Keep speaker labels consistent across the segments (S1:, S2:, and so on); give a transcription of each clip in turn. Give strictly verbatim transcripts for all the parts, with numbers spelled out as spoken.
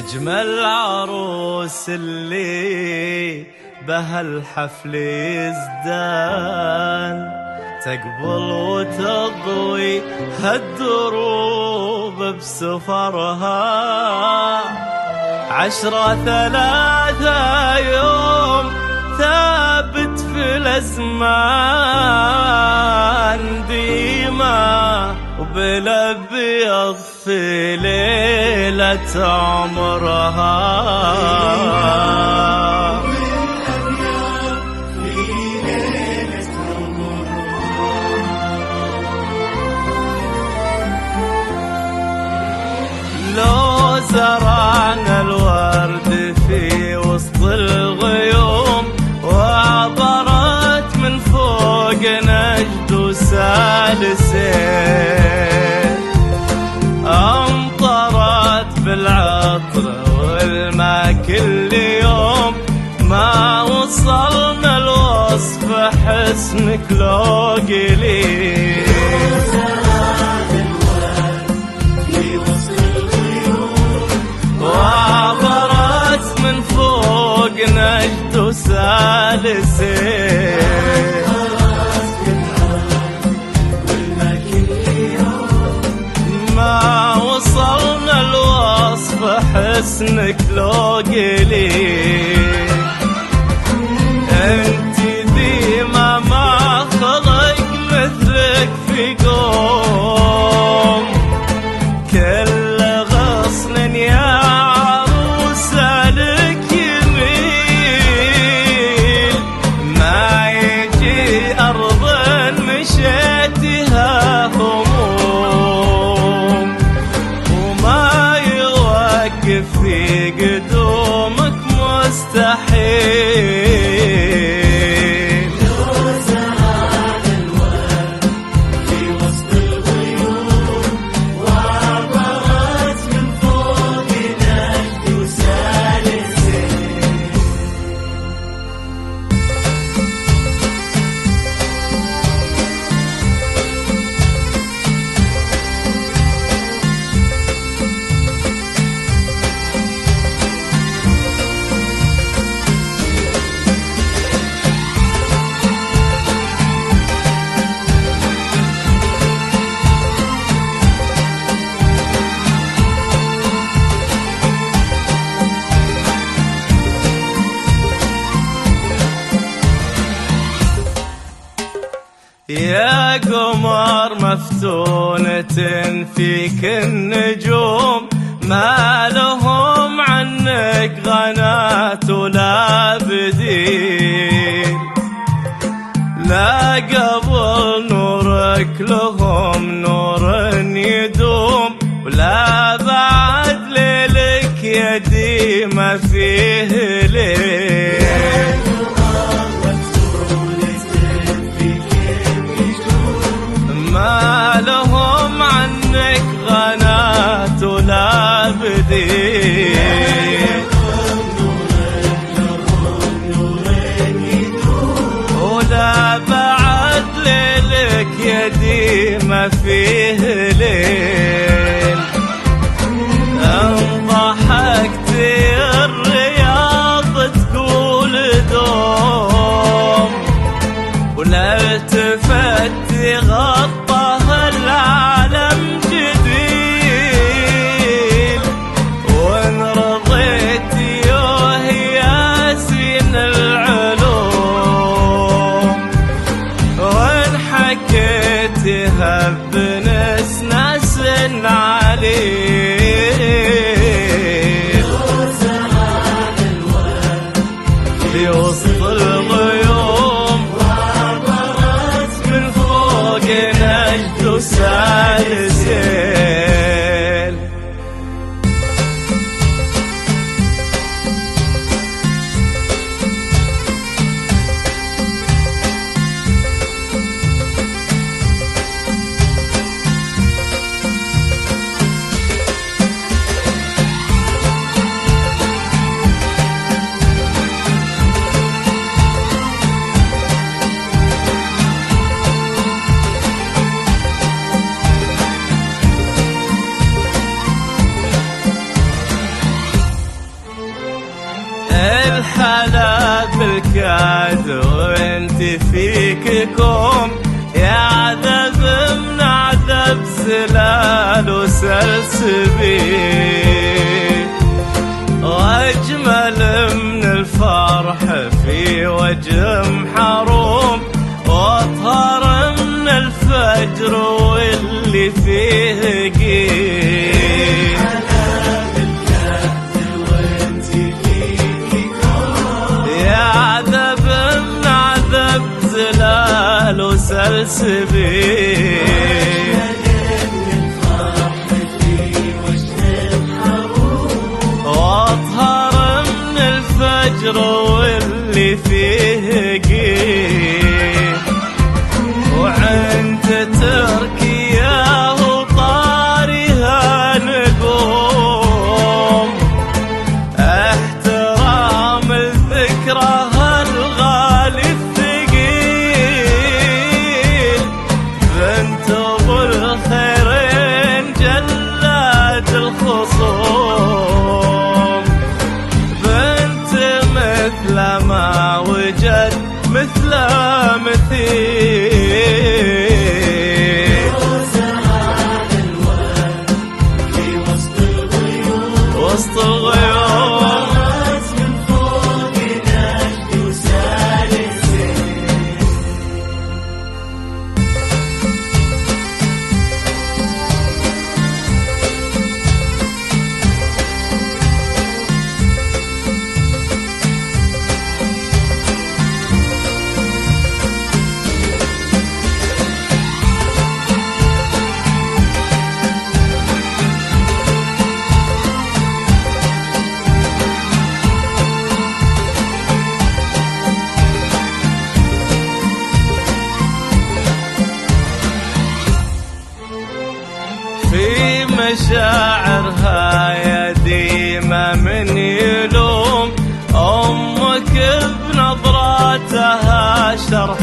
S1: أجمل عروس اللي بهالحفل يزدان، تقبل وتضوي هالدروب بسفرها. عشرة ثلاثة يوم ثابت في الأزمان، ديما وبالأبيض في ليلة عمرها. لو زرعنا الورد في وسط الغيوم، وعبرت من فوق نجد وسالسين، أمطرت بالعطر والماء كل يوم، ما وصلنا الوصف حسنك لو قليل. وعبرت من فوق نجد وسالسين، ما وصلنا الوصف حسنك لو قليل. انت ديما ما خلق مثلك في قوم، كل غصن يا عروسة لك يميل، ما يجي أرض مشيتها هموم، وما يوقف في قدومك مستحيل. يا قمر مفتونة فيك النجوم، ما لهم عنك غنات ولا بديل، لا قبل نورك لهم نور يدوم، ولا بعد ليلك يدي ما فيه ليل. ما لهم عنك غنات ولا بديل، ولا بعد ليلك يدي ما فيه ليل. ان ضحكت الرياض تقول دوم، ولا التفت غطاها العالم جديد، وان رضيت يوه يا زين العلوم، وان حكيتها بنسناس عليل. في وسط الغيوم نجد وسالسين، نكد وانت فيك كوم، يا عذب من عذب زلال وسلسبيل، واجمل من الفرح في وجه محروم، واطهر من الفجر واللي فيه قيل. يا عذب من عذب زلال وسلسبيل، واطهر من الفجر واللي فيه قيل، وعند تركيا وطارها نقوم، احترام الذكرى هالغالي الثقيل، بنت ابو الخيرين جلاد الخصوم، بنت مثل ما وجد مثل مثيل، وسط الغيوم من فوق نجد وسالسين. في مشاعرها يديمة من يلوم، أمك بنظراتها شرح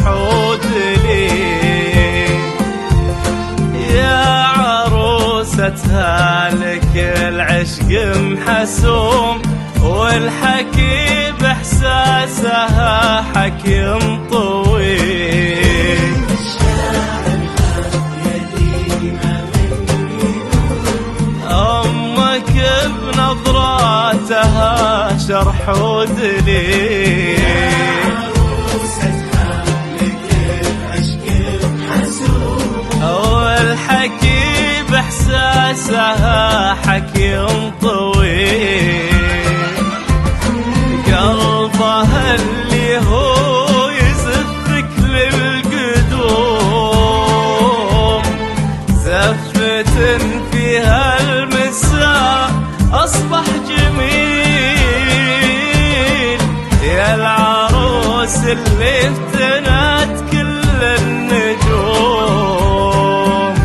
S1: ودليل، يا عروستها لك العشق محسوم، والحكي بإحساسها حكي طويل، أمك بنظراتها شرح ودليل، والحكي بإحساسها حكي طويل، قلبها اللي هو يزفك للقدوم، زفة فيها المساء أصبح جميل، يا العروس اللي افتنت كل النجوم،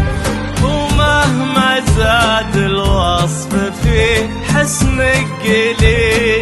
S1: ومهما زاد الوصف في حسنك قليل.